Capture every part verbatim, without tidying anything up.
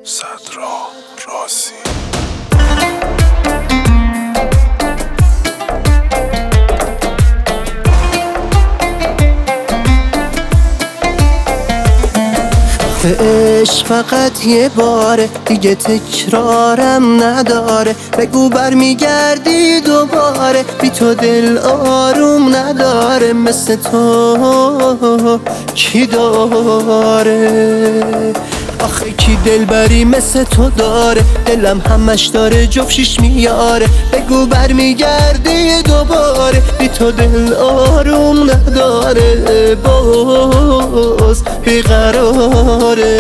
صدرا راسی عشق فقط یه باره دیگه تکرارم نداره، بگو برمیگردی دوباره، بی تو دل آروم نداره، مثل تو کی داره؟ آخه کی دلبری مثل تو داره؟ دلم همش داره جفشیش میاره، بگو برمیگردی دوباره، بی تو دل آروم نداره، باز بیقراره.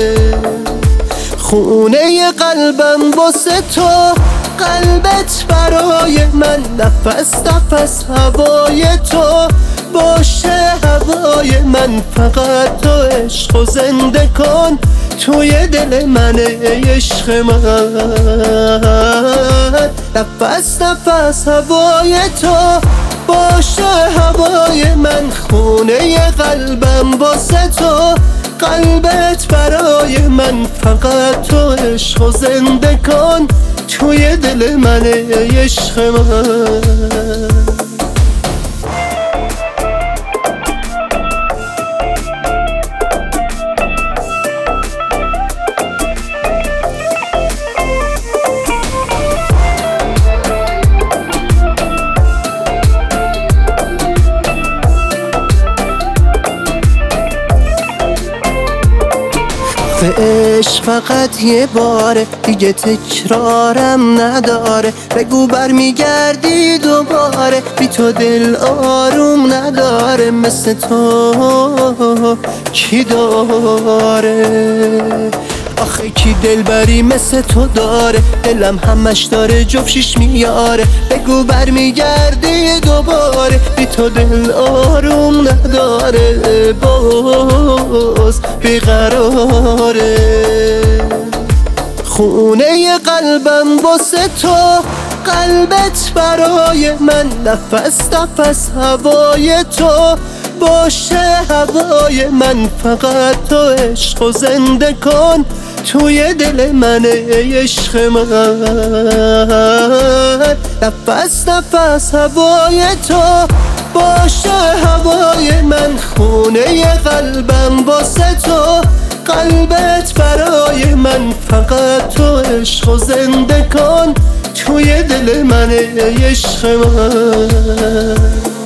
خونه قلبم واسه تو، قلبت برای من، نفس نفس هوای تو باشه هوای من، فقط تو عشق و زنده کن توی دل من ای عشق من. نفس نفس هوای تو باشه هوای من، خونه قلبم واسه تو، قلبت برای من، فقط تو عشق و زنده کن توی دل من ای عشق من. عشق فقط یه باره دیگه تکرارم نداره، بگو برمیگردی دوباره، بی تو دل آروم نداره، مثل تو کی داره؟ آخه کی دلبری مثل تو داره؟ دلم همش داره جفشیش میاره، بگو برمیگردی دوباره، بی تو دل آروم نداره، باز بیقراره. خونه قلبم واسه تو، قلبت برای من، نفس نفس هوای تو باشه هوای من، فقط تو عشق و زنده کن توی دل من ای عشق من. نفس نفس هوای تو باشه هوای من، خونه قلبم واسه تو، قلبت برای من، فقط تو عشق و زنده کن توی دل من ای عشق من.